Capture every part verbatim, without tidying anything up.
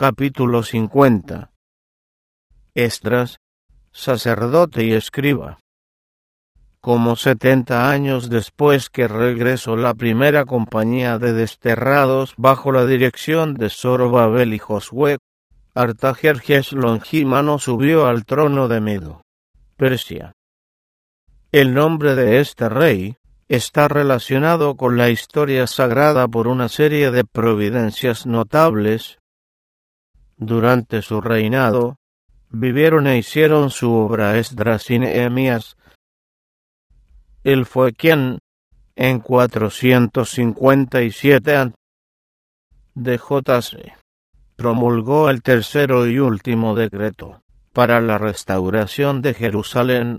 Capítulo cincuenta. Esdras, sacerdote y escriba. Como setenta años después que regresó la primera compañía de desterrados bajo la dirección de Zorobabel y Josué, Artajerjes Longímano subió al trono de Medo, Persia. El nombre de este rey está relacionado con la historia sagrada por una serie de providencias notables. Durante su reinado, vivieron e hicieron su obra Esdras y Nehemías. Él fue quien, en cuatrocientos cincuenta y siete antes de J C, promulgó el tercero y último decreto para la restauración de Jerusalén.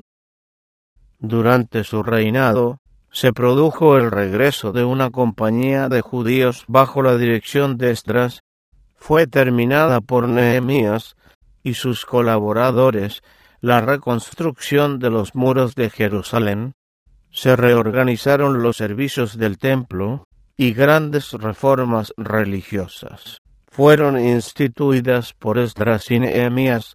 Durante su reinado, se produjo el regreso de una compañía de judíos bajo la dirección de Esdras. Fue terminada por Nehemías y sus colaboradores la reconstrucción de los muros de Jerusalén. Se reorganizaron los servicios del templo y grandes reformas religiosas fueron instituidas por Esdras y Nehemías.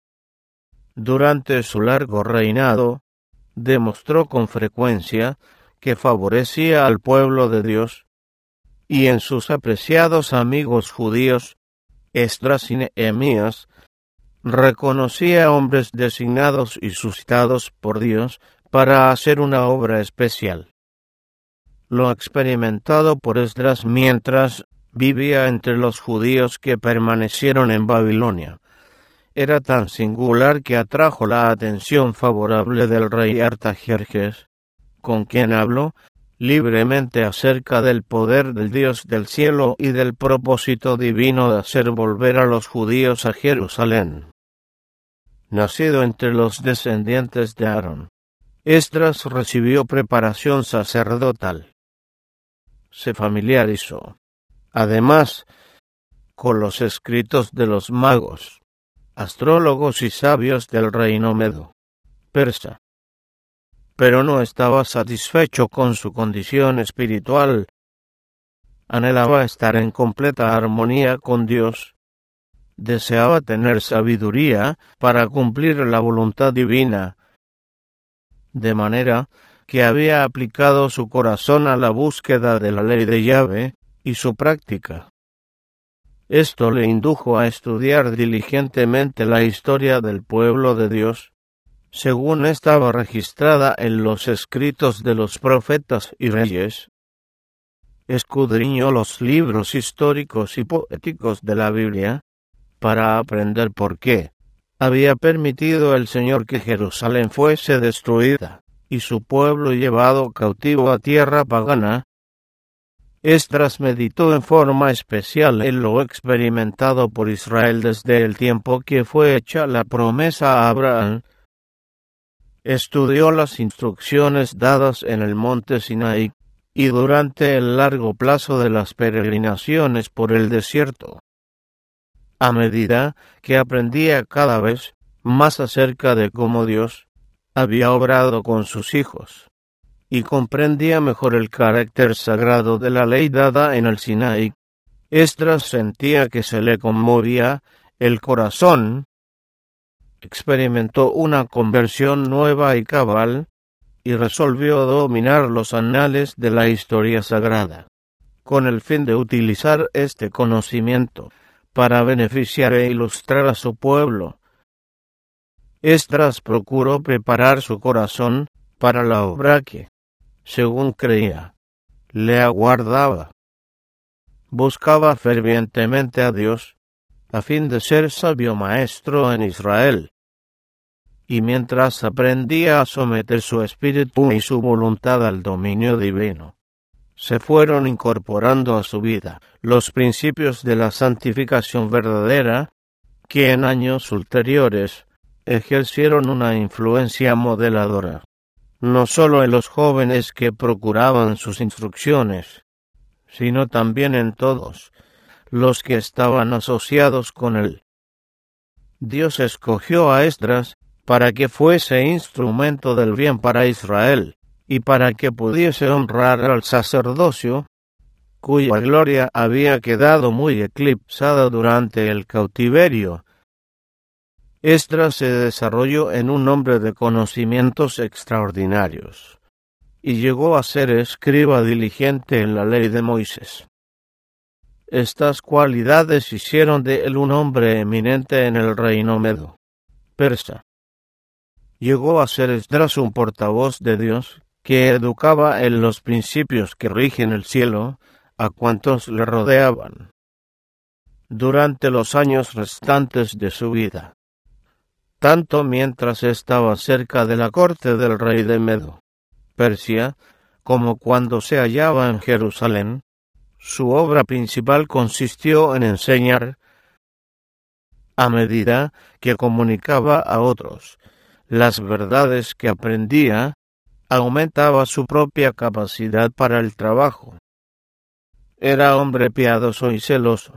Durante su largo reinado, demostró con frecuencia que favorecía al pueblo de Dios, y en sus apreciados amigos judíos, Esdras y Nehemías, reconocía hombres designados y suscitados por Dios para hacer una obra especial. Lo experimentado por Esdras mientras vivía entre los judíos que permanecieron en Babilonia era tan singular que atrajo la atención favorable del rey Artajerjes, con quien habló libremente acerca del poder del Dios del cielo y del propósito divino de hacer volver a los judíos a Jerusalén. Nacido entre los descendientes de Aarón, Esdras recibió preparación sacerdotal. Se familiarizó, además, con los escritos de los magos, astrólogos y sabios del reino medo persa. Pero no estaba satisfecho con su condición espiritual. Anhelaba estar en completa armonía con Dios. Deseaba tener sabiduría para cumplir la voluntad divina, de manera que había aplicado su corazón a la búsqueda de la ley de Yahvé y su práctica. Esto le indujo a estudiar diligentemente la historia del pueblo de Dios, según estaba registrada en los escritos de los profetas y reyes. Escudriñó los libros históricos y poéticos de la Biblia para aprender por qué había permitido el Señor que Jerusalén fuese destruida y su pueblo llevado cautivo a tierra pagana. Esdras meditó en forma especial en lo experimentado por Israel desde el tiempo que fue hecha la promesa a Abraham. Estudió las instrucciones dadas en el monte Sinaí y durante el largo plazo de las peregrinaciones por el desierto. A medida que aprendía cada vez más acerca de cómo Dios había obrado con sus hijos, y comprendía mejor el carácter sagrado de la ley dada en el Sinaí, Esdras sentía que se le conmovía el corazón. Experimentó una conversión nueva y cabal, y resolvió dominar los anales de la historia sagrada, con el fin de utilizar este conocimiento para beneficiar e ilustrar a su pueblo. Esdras procuró preparar su corazón para la obra que, según creía, le aguardaba. Buscaba fervientemente a Dios, a fin de ser sabio maestro en Israel. Y mientras aprendía a someter su espíritu y su voluntad al dominio divino, se fueron incorporando a su vida los principios de la santificación verdadera, que en años ulteriores ejercieron una influencia modeladora, no solo en los jóvenes que procuraban sus instrucciones, sino también en todos los que estaban asociados con él. Dios escogió a Esdras para que fuese instrumento del bien para Israel, y para que pudiese honrar al sacerdocio, cuya gloria había quedado muy eclipsada durante el cautiverio. Esdras se desarrolló en un hombre de conocimientos extraordinarios, y llegó a ser escriba diligente en la ley de Moisés. Estas cualidades hicieron de él un hombre eminente en el reino medo persa. Llegó a ser Esdras un portavoz de Dios, que educaba en los principios que rigen el cielo a cuantos le rodeaban. Durante los años restantes de su vida, tanto mientras estaba cerca de la corte del rey de Medo Persia, como cuando se hallaba en Jerusalén, su obra principal consistió en enseñar, a medida que comunicaba a otros las verdades que aprendía, aumentaba su propia capacidad para el trabajo. Era hombre piadoso y celoso.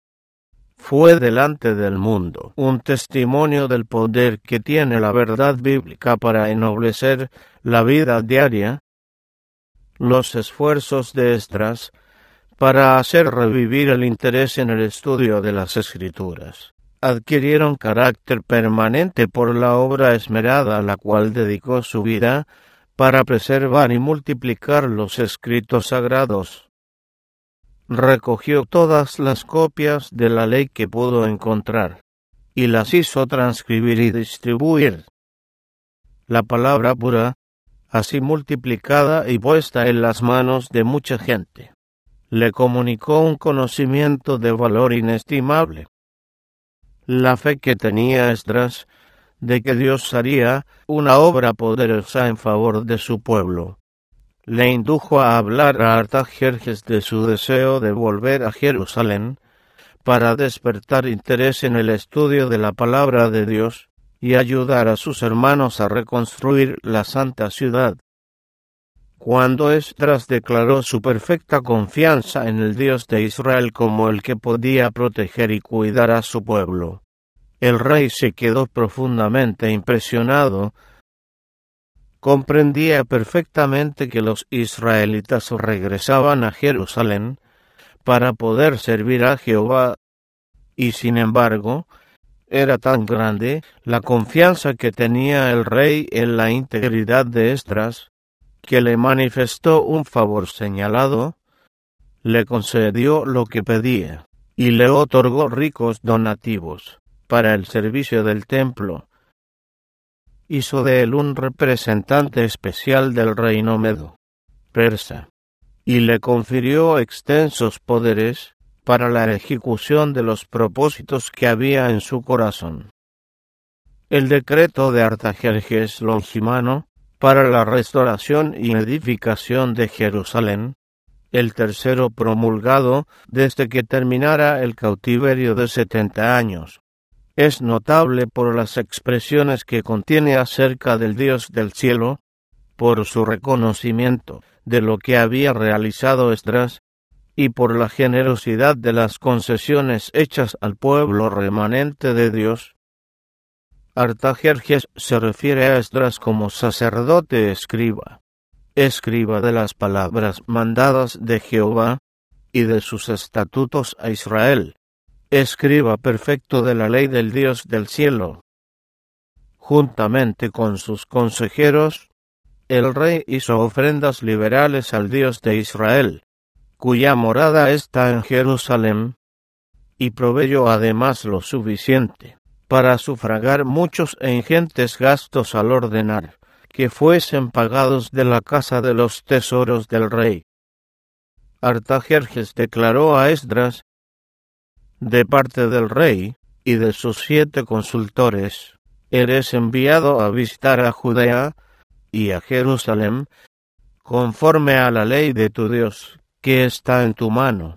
Fue delante del mundo un testimonio del poder que tiene la verdad bíblica para ennoblecer la vida diaria. Los esfuerzos de Esdras para hacer revivir el interés en el estudio de las Escrituras adquirieron carácter permanente por la obra esmerada a la cual dedicó su vida para preservar y multiplicar los escritos sagrados. Recogió todas las copias de la ley que pudo encontrar, y las hizo transcribir y distribuir. La palabra pura, así multiplicada y puesta en las manos de mucha gente, le comunicó un conocimiento de valor inestimable. La fe que tenía Esdras de que Dios haría una obra poderosa en favor de su pueblo, le indujo a hablar a Artajerjes de su deseo de volver a Jerusalén para despertar interés en el estudio de la palabra de Dios y ayudar a sus hermanos a reconstruir la santa ciudad. Cuando Esdras declaró su perfecta confianza en el Dios de Israel como el que podía proteger y cuidar a su pueblo, el rey se quedó profundamente impresionado. Comprendía perfectamente que los israelitas regresaban a Jerusalén para poder servir a Jehová, y sin embargo, era tan grande la confianza que tenía el rey en la integridad de Esdras, que le manifestó un favor señalado, le concedió lo que pedía, y le otorgó ricos donativos para el servicio del templo. Hizo de él un representante especial del reino medo persa, y le confirió extensos poderes para la ejecución de los propósitos que había en su corazón. El decreto de Artajerjes Longimano para la restauración y edificación de Jerusalén, el tercero promulgado desde que terminara el cautiverio de setenta años, es notable por las expresiones que contiene acerca del Dios del cielo, por su reconocimiento de lo que había realizado Esdras, y por la generosidad de las concesiones hechas al pueblo remanente de Dios. Artajerjes se refiere a Esdras como sacerdote escriba, escriba de las palabras mandadas de Jehová y de sus estatutos a Israel, escriba perfecto de la ley del Dios del cielo. Juntamente con sus consejeros, el rey hizo ofrendas liberales al Dios de Israel, cuya morada está en Jerusalén, y proveyó además lo suficiente para sufragar muchos e ingentes gastos al ordenar que fuesen pagados de la casa de los tesoros del rey. Artajerjes declaró a Esdras, de parte del rey y de sus siete consultores, eres enviado a visitar a Judea y a Jerusalén, conforme a la ley de tu Dios, que está en tu mano.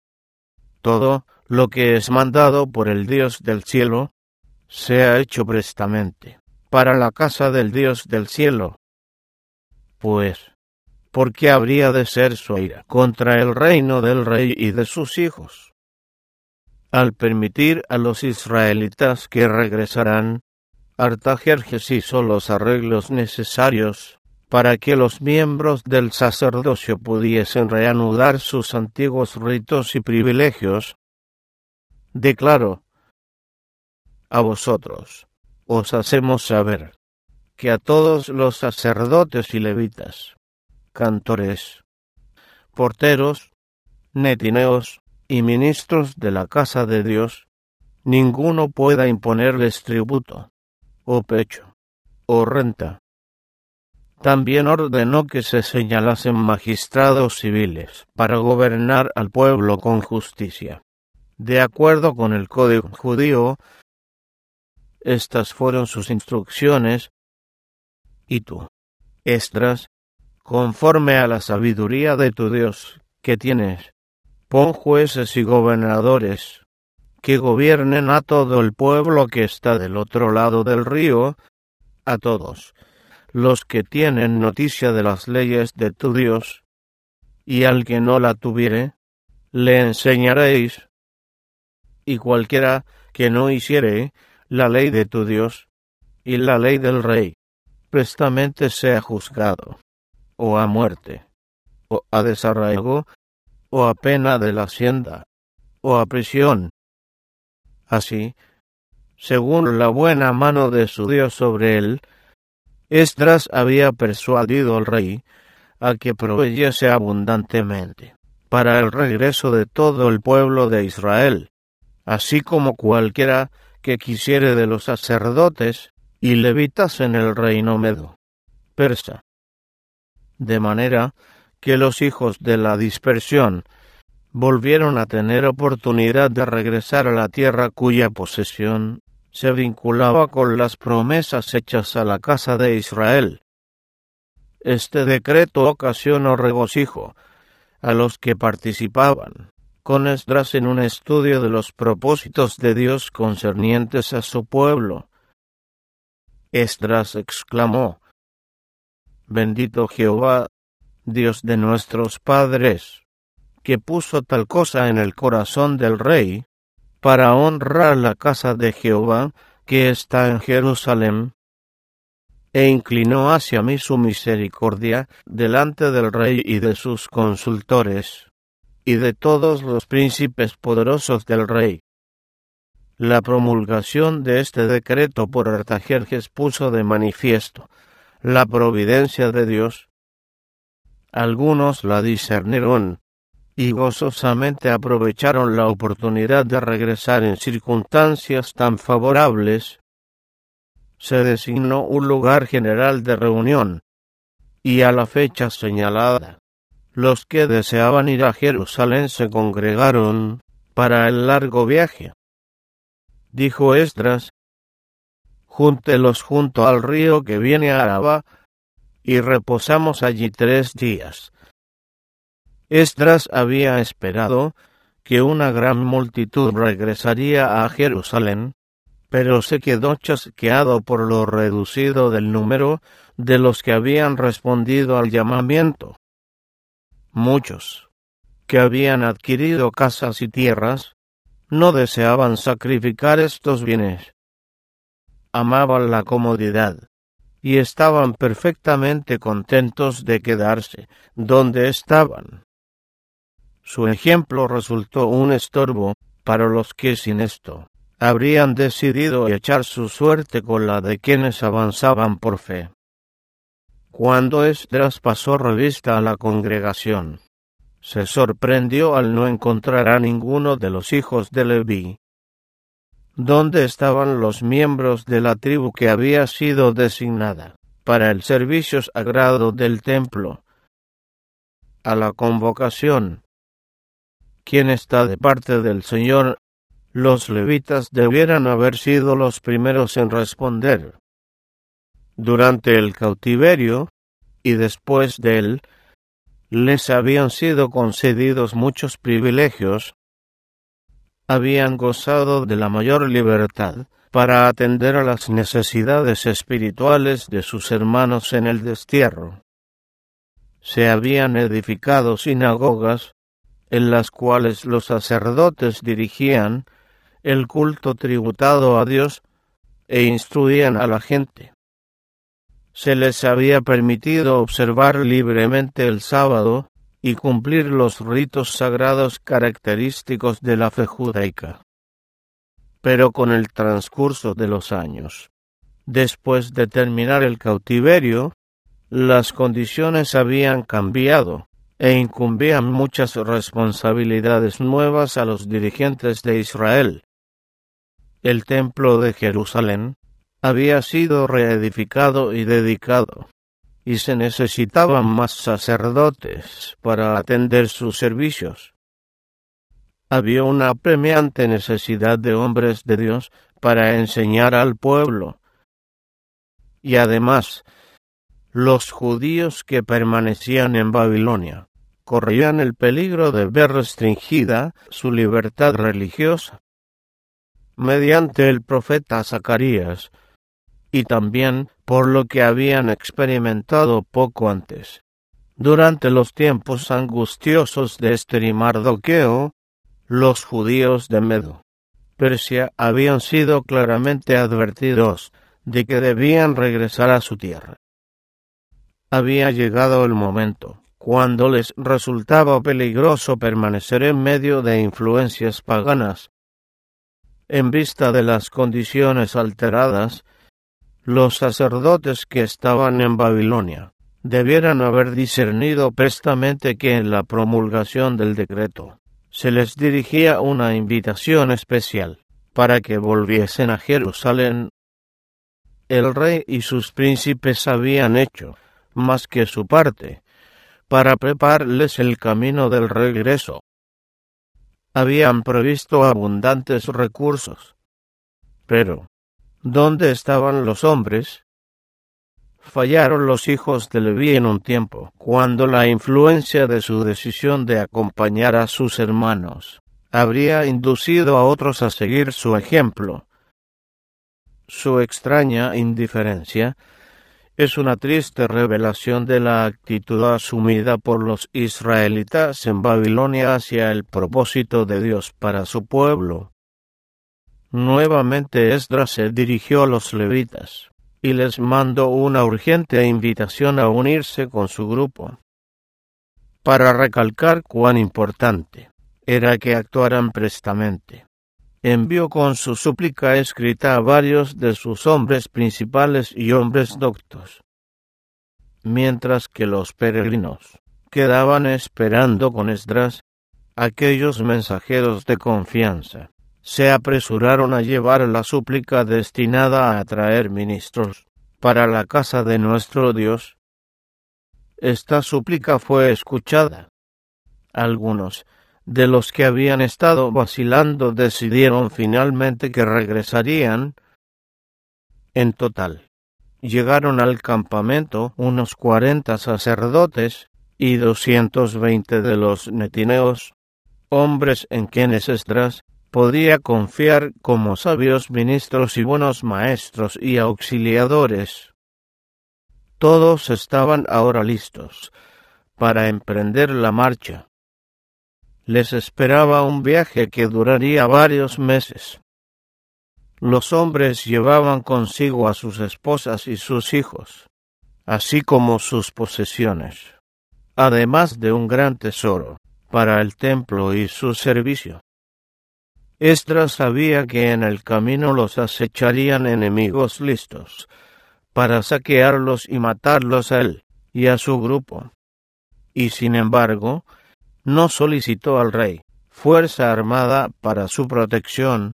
Todo lo que es mandado por el Dios del cielo, sea hecho prestamente, para la casa del Dios del cielo. Pues, ¿por qué habría de ser su ira contra el reino del rey y de sus hijos? Al permitir a los israelitas que regresarán, Artajerjes hizo los arreglos necesarios para que los miembros del sacerdocio pudiesen reanudar sus antiguos ritos y privilegios, declaro a vosotros, os hacemos saber, que a todos los sacerdotes y levitas, cantores, porteros, netineos y ministros de la casa de Dios, ninguno pueda imponerles tributo, o pecho, o renta. También ordenó que se señalasen magistrados civiles para gobernar al pueblo con justicia. De acuerdo con el código judío, estas fueron sus instrucciones, y tú, Esdras, conforme a la sabiduría de tu Dios que tienes, pon jueces y gobernadores que gobiernen a todo el pueblo que está del otro lado del río, a todos los que tienen noticia de las leyes de tu Dios, y al que no la tuviere, le enseñaréis, y cualquiera que no hiciere la ley de tu Dios y la ley del rey, prestamente sea juzgado, o a muerte, o a desarraigo, o a pena de la hacienda, o a prisión. Así, según la buena mano de su Dios sobre él, Esdras había persuadido al rey a que proveyese abundantemente para el regreso de todo el pueblo de Israel, así como cualquiera que quisiere de los sacerdotes y levitas en el reino medo, persa. De manera que los hijos de la dispersión volvieron a tener oportunidad de regresar a la tierra cuya posesión se vinculaba con las promesas hechas a la casa de Israel. Este decreto ocasionó regocijo a los que participaban con Esdras en un estudio de los propósitos de Dios concernientes a su pueblo. Esdras exclamó: Bendito Jehová, Dios de nuestros padres, que puso tal cosa en el corazón del rey, para honrar la casa de Jehová que está en Jerusalén, e inclinó hacia mí su misericordia delante del rey y de sus consultores, y de todos los príncipes poderosos del rey. La promulgación de este decreto por Artajerjes puso de manifiesto la providencia de Dios. Algunos la discernieron, y gozosamente aprovecharon la oportunidad de regresar en circunstancias tan favorables. Se designó un lugar general de reunión, y a la fecha señalada, los que deseaban ir a Jerusalén se congregaron para el largo viaje. Dijo Esdras: Júntelos junto al río que viene a Araba, y reposamos allí tres días. Esdras había esperado que una gran multitud regresaría a Jerusalén, pero se quedó chasqueado por lo reducido del número de los que habían respondido al llamamiento. Muchos, que habían adquirido casas y tierras, no deseaban sacrificar estos bienes. Amaban la comodidad, y estaban perfectamente contentos de quedarse donde estaban. Su ejemplo resultó un estorbo para los que sin esto habrían decidido echar su suerte con la de quienes avanzaban por fe. Cuando Esdras pasó revista a la congregación, se sorprendió al no encontrar a ninguno de los hijos de Leví. ¿Dónde estaban los miembros de la tribu que había sido designada para el servicio sagrado del templo? A la convocación, ¿quién está de parte del Señor? Los levitas debieran haber sido los primeros en responder. Durante el cautiverio, y después de él, les habían sido concedidos muchos privilegios. Habían gozado de la mayor libertad para atender a las necesidades espirituales de sus hermanos en el destierro. Se habían edificado sinagogas, en las cuales los sacerdotes dirigían el culto tributado a Dios e instruían a la gente. se les había permitido observar libremente el sábado y cumplir los ritos sagrados característicos de la fe judaica. Pero con el transcurso de los años, después de terminar el cautiverio, las condiciones habían cambiado e incumbían muchas responsabilidades nuevas a los dirigentes de Israel. El templo de Jerusalén había sido reedificado y dedicado, y se necesitaban más sacerdotes para atender sus servicios. Había una apremiante necesidad de hombres de Dios para enseñar al pueblo. Y además, los judíos que permanecían en Babilonia corrían el peligro de ver restringida su libertad religiosa mediante el profeta Zacarías, y también por lo que habían experimentado poco antes. Durante los tiempos angustiosos de Ester y Mardoqueo, los judíos de Medo, Persia, habían sido claramente advertidos de que debían regresar a su tierra. Había llegado el momento cuando les resultaba peligroso permanecer en medio de influencias paganas. En vista de las condiciones alteradas, los sacerdotes que estaban en Babilonia debieran haber discernido prestamente que en la promulgación del decreto se les dirigía una invitación especial para que volviesen a Jerusalén. El rey y sus príncipes habían hecho más que su parte para prepararles el camino del regreso. Habían provisto abundantes recursos, pero ¿dónde estaban los hombres? Fallaron los hijos de Leví en un tiempo, cuando la influencia de su decisión de acompañar a sus hermanos habría inducido a otros a seguir su ejemplo. Su extraña indiferencia es una triste revelación de la actitud asumida por los israelitas en Babilonia hacia el propósito de Dios para su pueblo. Nuevamente Esdras se dirigió a los levitas y les mandó una urgente invitación a unirse con su grupo, para recalcar cuán importante era que actuaran prestamente. Envió con su súplica escrita a varios de sus hombres principales y hombres doctos, mientras que los peregrinos quedaban esperando con Esdras. Aquellos mensajeros de confianza se apresuraron a llevar la súplica destinada a atraer ministros para la casa de nuestro Dios. Esta súplica fue escuchada. Algunos de los que habían estado vacilando decidieron finalmente que regresarían. En total, llegaron al campamento unos cuarenta sacerdotes y doscientos veinte de los netineos, hombres en quienes Esdras podía confiar como sabios ministros y buenos maestros y auxiliadores. Todos estaban ahora listos para emprender la marcha. Les esperaba un viaje que duraría varios meses. Los hombres llevaban consigo a sus esposas y sus hijos, así como sus posesiones, además de un gran tesoro para el templo y su servicio. Esdras sabía que en el camino los acecharían enemigos listos para saquearlos y matarlos a él y a su grupo. Y sin embargo, no solicitó al rey fuerza armada para su protección.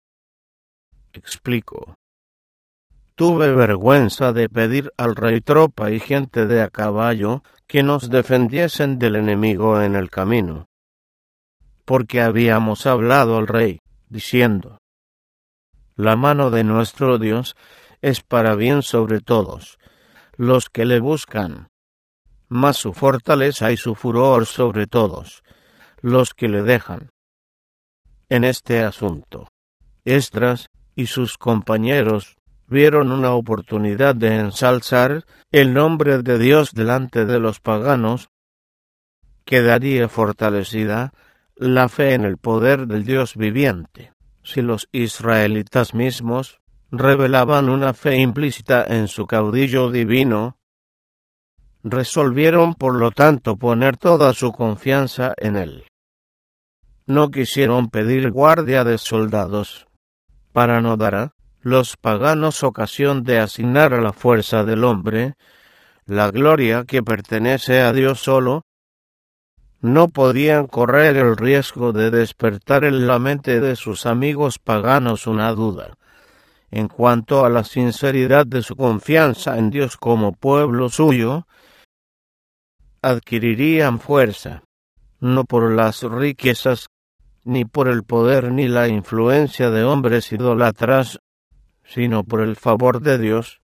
Explicó: tuve vergüenza de pedir al rey tropa y gente de a caballo que nos defendiesen del enemigo en el camino, porque habíamos hablado al rey, diciendo: la mano de nuestro Dios es para bien sobre todos los que le buscan, mas su fortaleza y su furor sobre todos los que le dejan. En este asunto, Esdras y sus compañeros vieron una oportunidad de ensalzar el nombre de Dios delante de los paganos. Quedaría fortalecida la fe en el poder del Dios viviente si los israelitas mismos revelaban una fe implícita en su caudillo divino Resolvieron por lo tanto poner toda su confianza en él. No quisieron pedir guardia de soldados, para no dar a los paganos ocasión de asignar a la fuerza del hombre la gloria que pertenece a Dios solo. No podían correr el riesgo de despertar en la mente de sus amigos paganos una duda en cuanto a la sinceridad de su confianza en Dios como pueblo suyo. Adquirirían fuerza, no por las riquezas, ni por el poder ni la influencia de hombres idólatras, sino por el favor de Dios.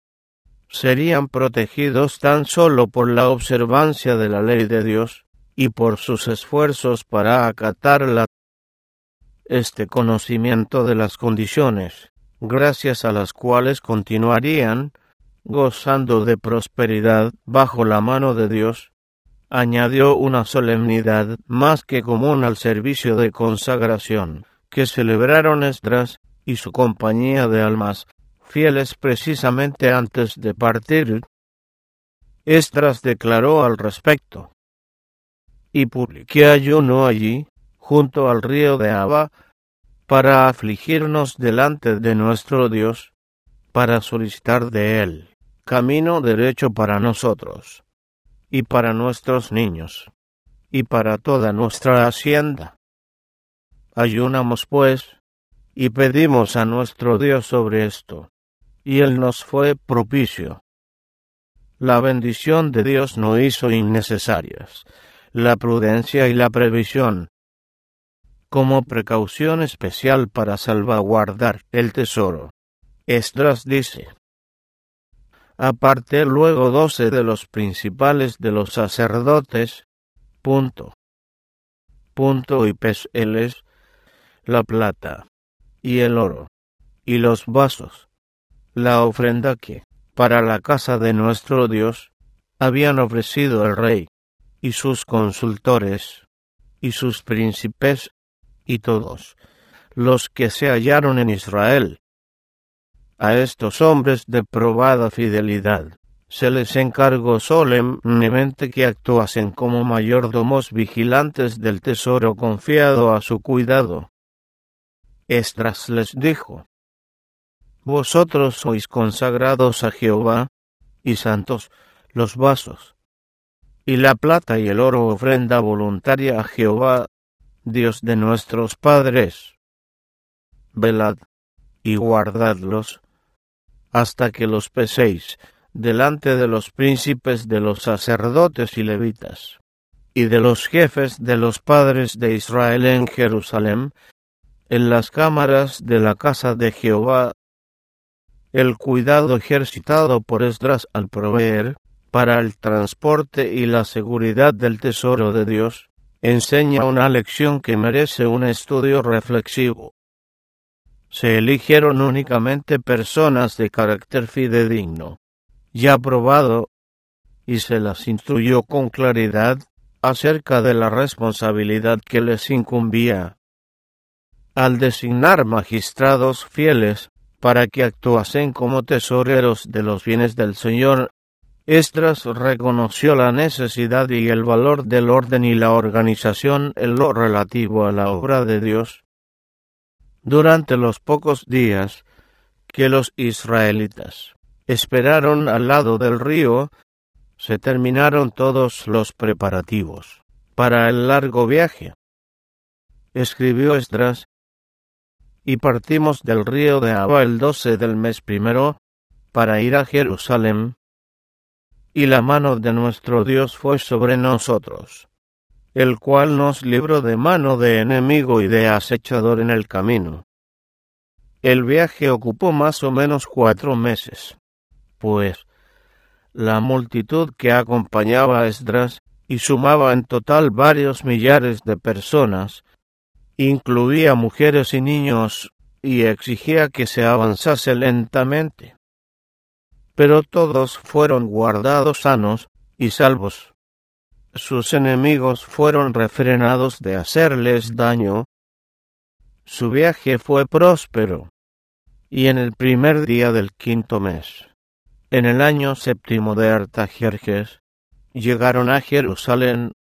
Serían protegidos tan solo por la observancia de la ley de Dios y por sus esfuerzos para acatarla. Este conocimiento de las condiciones, gracias a las cuales continuarían gozando de prosperidad bajo la mano de Dios, añadió una solemnidad más que común al servicio de consagración que celebraron Esdras y su compañía de almas fieles precisamente antes de partir. Esdras declaró al respecto: y publiqué ayuno allí, junto al río de Abba, para afligirnos delante de nuestro Dios, para solicitar de él camino derecho para nosotros, y para nuestros niños, y para toda nuestra hacienda. Ayunamos pues, y pedimos a nuestro Dios sobre esto, y él nos fue propicio. La bendición de Dios no hizo innecesarias la prudencia y la previsión, como precaución especial para salvaguardar el tesoro. Esdras dice: aparté luego doce de los principales de los sacerdotes, punto, punto y peseles, la plata, y el oro, y los vasos, la ofrenda que, para la casa de nuestro Dios, habían ofrecido el rey, y sus consultores, y sus príncipes, y todos los que se hallaron en Israel. A estos hombres de probada fidelidad se les encargó solemnemente que actuasen como mayordomos vigilantes del tesoro confiado a su cuidado. Esdras les dijo: vosotros sois consagrados a Jehová, y santos los vasos, y la plata y el oro ofrenda voluntaria a Jehová, Dios de nuestros padres. Velad y guardadlos, hasta que los peséis delante de los príncipes de los sacerdotes y levitas, y de los jefes de los padres de Israel en Jerusalén, en las cámaras de la casa de Jehová. El cuidado ejercitado por Esdras al proveer para el transporte y la seguridad del tesoro de Dios enseña una lección que merece un estudio reflexivo. Se eligieron únicamente personas de carácter fidedigno, ya probado, y se las instruyó con claridad acerca de la responsabilidad que les incumbía. Al designar magistrados fieles para que actuasen como tesoreros de los bienes del Señor, Esdras reconoció la necesidad y el valor del orden y la organización en lo relativo a la obra de Dios. Durante los pocos días que los israelitas esperaron al lado del río, se terminaron todos los preparativos para el largo viaje. Escribió Esdras: y partimos del río de Abba el doce del mes primero, para ir a Jerusalén, y la mano de nuestro Dios fue sobre nosotros, el cual nos libró de mano de enemigo y de acechador en el camino. El viaje ocupó más o menos cuatro meses, pues la multitud que acompañaba a Esdras, y sumaba en total varios millares de personas, incluía mujeres y niños, y exigía que se avanzase lentamente. Pero todos fueron guardados sanos y salvos. Sus enemigos fueron refrenados de hacerles daño. Su viaje fue próspero, y en el primer día del quinto mes, En el año séptimo de Artajerjes, llegaron a Jerusalén